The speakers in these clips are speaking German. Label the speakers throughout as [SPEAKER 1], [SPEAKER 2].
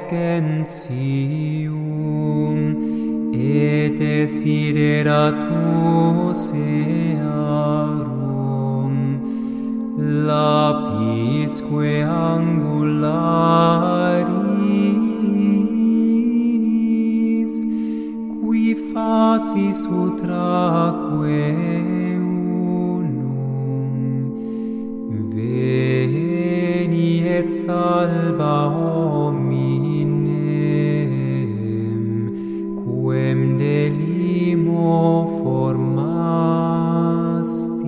[SPEAKER 1] gentium et desideratus earum lapisque angularis qui facis utraque unum veni et salva hominem quem delimo formasti.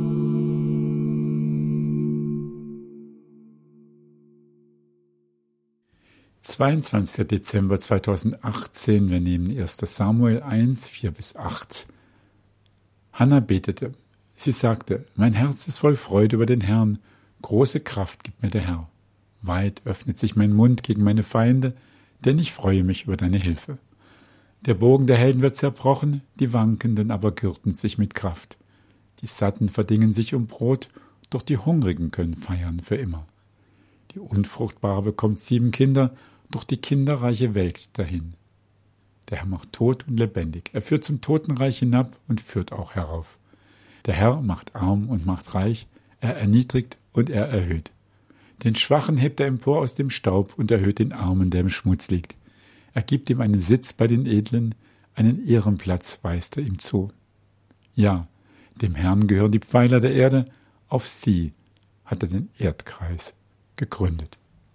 [SPEAKER 2] »22. Dezember 2018, wir nehmen 1. Samuel 1, 4-8. Hannah betete. Sie sagte, mein Herz ist voll Freude über den Herrn, große Kraft gibt mir der Herr. Weit öffnet sich mein Mund gegen meine Feinde, denn ich freue mich über deine Hilfe. Der Bogen der Helden wird zerbrochen, die Wankenden aber gürten sich mit Kraft. Die Satten verdingen sich um Brot, doch die Hungrigen können feiern für immer. Die Unfruchtbare bekommt 7 Kinder, doch die Kinderreiche welkt dahin. Der Herr macht tot und lebendig, er führt zum Totenreich hinab und führt auch herauf. Der Herr macht arm und macht reich, er erniedrigt und er erhöht. Den Schwachen hebt er empor aus dem Staub und erhöht den Armen, der im Schmutz liegt. Er gibt ihm einen Sitz bei den Edlen, einen Ehrenplatz weist er ihm zu. Ja, dem Herrn gehören die Pfeiler der Erde, auf sie hat er den Erdkreis gegründet.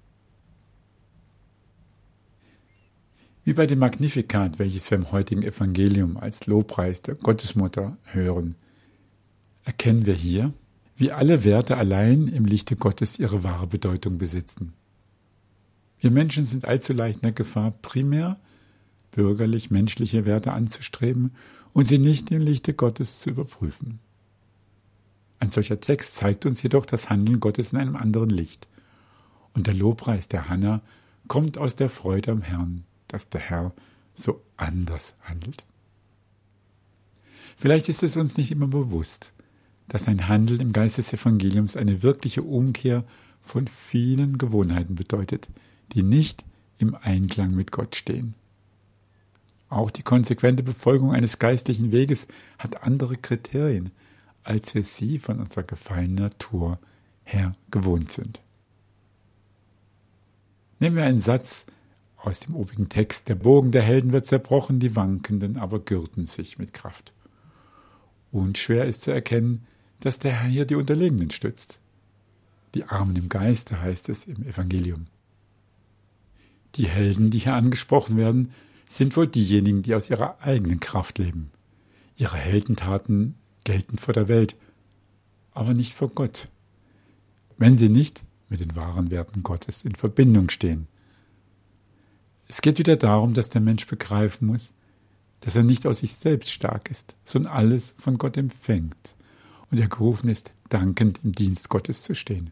[SPEAKER 2] Wie bei dem Magnificat, welches wir im heutigen Evangelium als Lobpreis der Gottesmutter hören, erkennen wir hier, wie alle Werte allein im Lichte Gottes ihre wahre Bedeutung besitzen. Wir Menschen sind allzu leicht in der Gefahr, primär bürgerlich-menschliche Werte anzustreben und sie nicht im Lichte Gottes zu überprüfen. Ein solcher Text zeigt uns jedoch das Handeln Gottes in einem anderen Licht. Und der Lobpreis der Hannah kommt aus der Freude am Herrn, dass der Herr so anders handelt. Vielleicht ist es uns nicht immer bewusst, dass ein Handeln im Geist des Evangeliums eine wirkliche Umkehr von vielen Gewohnheiten bedeutet, die nicht im Einklang mit Gott stehen. Auch die konsequente Befolgung eines geistlichen Weges hat andere Kriterien, als wir sie von unserer gefallenen Natur her gewohnt sind. Nehmen wir einen Satz aus dem obigen Text: Der Bogen der Helden wird zerbrochen, die Wankenden aber gürten sich mit Kraft. Unschwer ist zu erkennen, dass der Herr hier die Unterlegenen stützt. Die Armen im Geiste heißt es im Evangelium. Die Helden, die hier angesprochen werden, sind wohl diejenigen, die aus ihrer eigenen Kraft leben. Ihre Heldentaten gelten vor der Welt, aber nicht vor Gott, wenn sie nicht mit den wahren Werten Gottes in Verbindung stehen. Es geht wieder darum, dass der Mensch begreifen muss, dass er nicht aus sich selbst stark ist, sondern alles von Gott empfängt und er gerufen ist, dankend im Dienst Gottes zu stehen.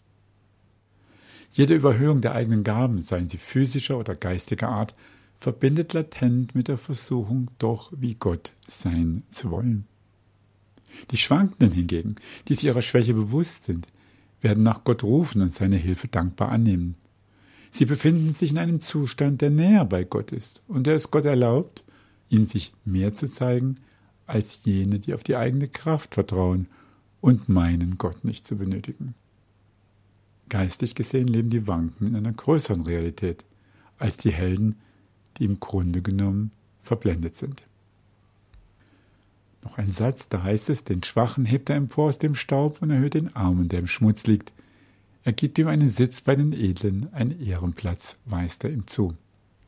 [SPEAKER 2] Jede Überhöhung der eigenen Gaben, seien sie physischer oder geistiger Art, verbindet latent mit der Versuchung, doch wie Gott sein zu wollen. Die Schwankenden hingegen, die sich ihrer Schwäche bewusst sind, werden nach Gott rufen und seine Hilfe dankbar annehmen. Sie befinden sich in einem Zustand, der näher bei Gott ist und der es Gott erlaubt, ihnen sich mehr zu zeigen, als jene, die auf die eigene Kraft vertrauen und meinen, Gott nicht zu benötigen. Geistig gesehen leben die Wanken in einer größeren Realität als die Helden, die im Grunde genommen verblendet sind. Noch ein Satz, da heißt es, den Schwachen hebt er empor aus dem Staub und erhöht den Armen, der im Schmutz liegt. Er gibt ihm einen Sitz bei den Edlen, einen Ehrenplatz weist er ihm zu.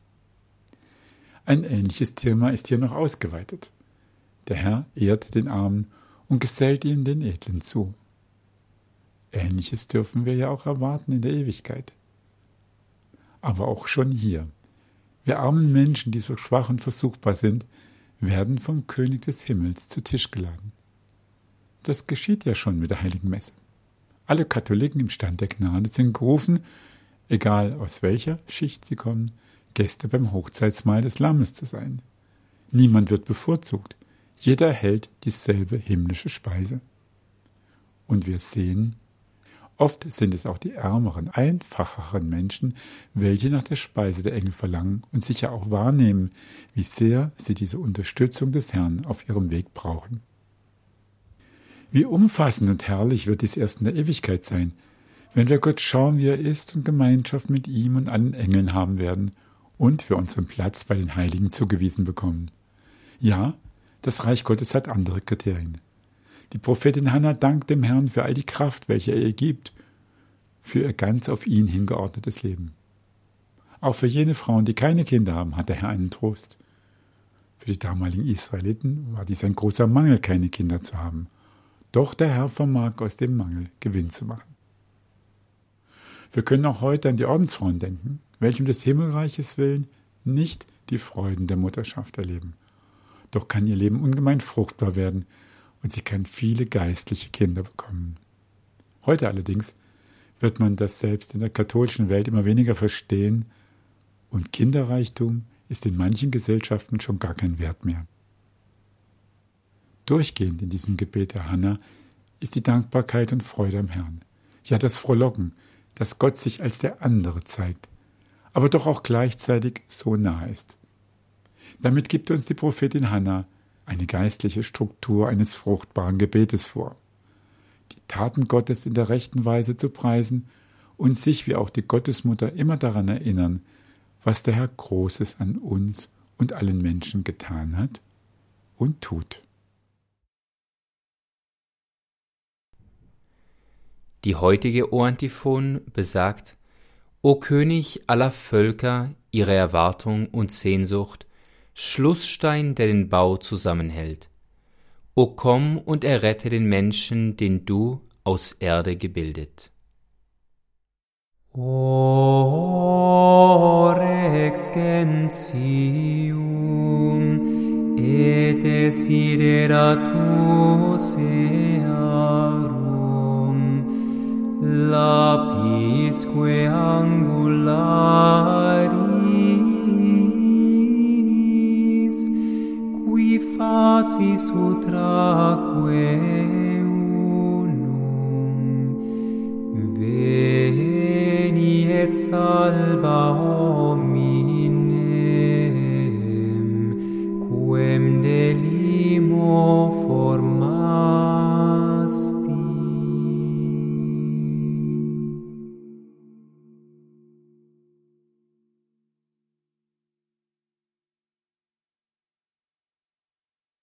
[SPEAKER 2] Ein ähnliches Thema ist hier noch ausgeweitet. Der Herr ehrt den Armen und gesellt ihnen den Edlen zu. Ähnliches dürfen wir ja auch erwarten in der Ewigkeit. Aber auch schon hier. Wir armen Menschen, die so schwach und versuchbar sind, werden vom König des Himmels zu Tisch geladen. Das geschieht ja schon mit der Heiligen Messe. Alle Katholiken im Stand der Gnade sind gerufen, egal aus welcher Schicht sie kommen, Gäste beim Hochzeitsmahl des Lammes zu sein. Niemand wird bevorzugt. Jeder erhält dieselbe himmlische Speise. Und wir sehen, Oft sind es auch die ärmeren, einfacheren Menschen, welche nach der Speise der Engel verlangen und sicher auch wahrnehmen, wie sehr sie diese Unterstützung des Herrn auf ihrem Weg brauchen. Wie umfassend und herrlich wird dies erst in der Ewigkeit sein, wenn wir Gott schauen, wie er ist und Gemeinschaft mit ihm und allen Engeln haben werden und wir unseren Platz bei den Heiligen zugewiesen bekommen. Ja, das Reich Gottes hat andere Kriterien. Die Prophetin Hannah dankt dem Herrn für all die Kraft, welche er ihr gibt, für ihr ganz auf ihn hingeordnetes Leben. Auch für jene Frauen, die keine Kinder haben, hat der Herr einen Trost. Für die damaligen Israeliten war dies ein großer Mangel, keine Kinder zu haben. Doch der Herr vermag aus dem Mangel Gewinn zu machen. Wir können auch heute an die Ordensfrauen denken, welche um des Himmelreiches willen nicht die Freuden der Mutterschaft erleben. Doch kann ihr Leben ungemein fruchtbar werden und sie kann viele geistliche Kinder bekommen. Heute allerdings wird man das selbst in der katholischen Welt immer weniger verstehen und Kinderreichtum ist in manchen Gesellschaften schon gar kein Wert mehr. Durchgehend in diesem Gebet der Hannah ist die Dankbarkeit und Freude am Herrn. Ja, das Frohlocken, dass Gott sich als der andere zeigt, aber doch auch gleichzeitig so nahe ist. Damit gibt uns die Prophetin Hannah eine geistliche Struktur eines fruchtbaren Gebetes vor. Die Taten Gottes in der rechten Weise zu preisen und sich wie auch die Gottesmutter immer daran erinnern, was der Herr Großes an uns und allen Menschen getan hat und tut.
[SPEAKER 1] Die heutige O-Antiphon besagt: O König aller Völker, ihre Erwartung und Sehnsucht, Schlussstein, der den Bau zusammenhält. O komm und errette den Menschen, den du aus Erde gebildet.
[SPEAKER 3] O Rex gentium et desideratus earum, lapisque angularis, qui facis utraque unum, veni et salva